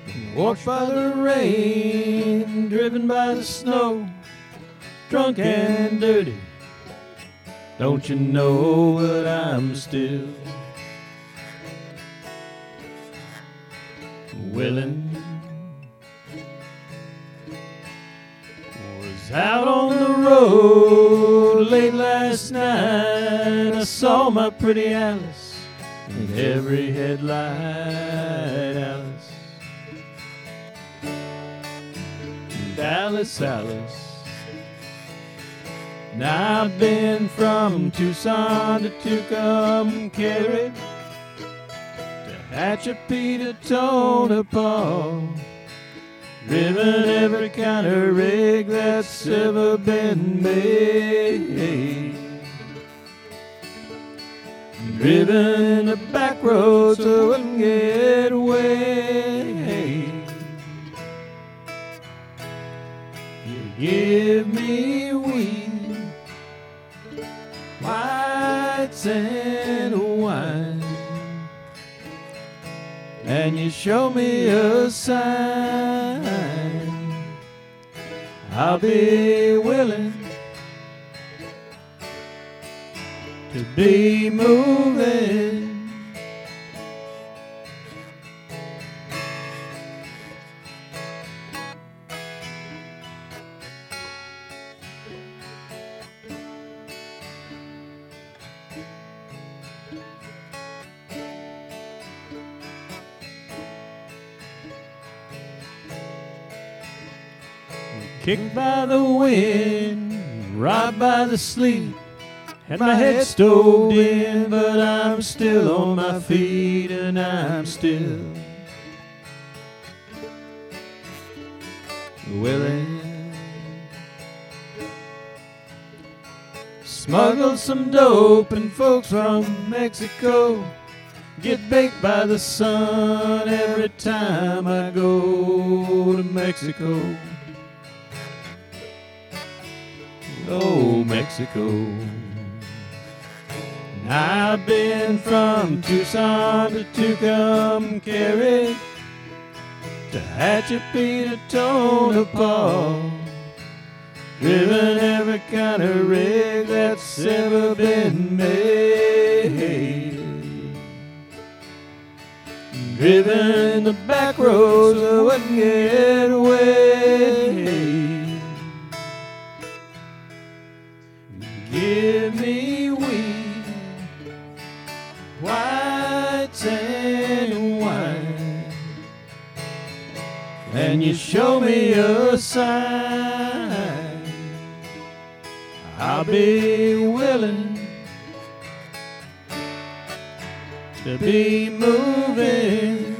Walked by the rain, driven by the snow, drunk and dirty. Don't you know that I'm still willing? Was out on the road late last night. I saw my pretty Alice in every headlight. Alice, Alice, Alice. Now I've been from Tucson to Tucumcari, to Hatchapee to Tonopah, driven every kind of rig that's ever been made, driven the back roads so I can get away. You give me weed, whites and wine, and you show me a sign. I'll be willing to be moving. Kicked by the wind, robbed by the sleet, had my head stove in, but I'm still on my feet, and I'm still willing. Smuggle some dope, and folks from Mexico get baked by the sun every time I go to Mexico. Oh, Mexico. I've been from Tucson to Tucumcari, to Hatchapee to Tonopah, driven every kind of rig that's ever been made, driven the back roads so I can get away. Give me weed, whites and wine, and you show me a sign. I'll be willing to be moving.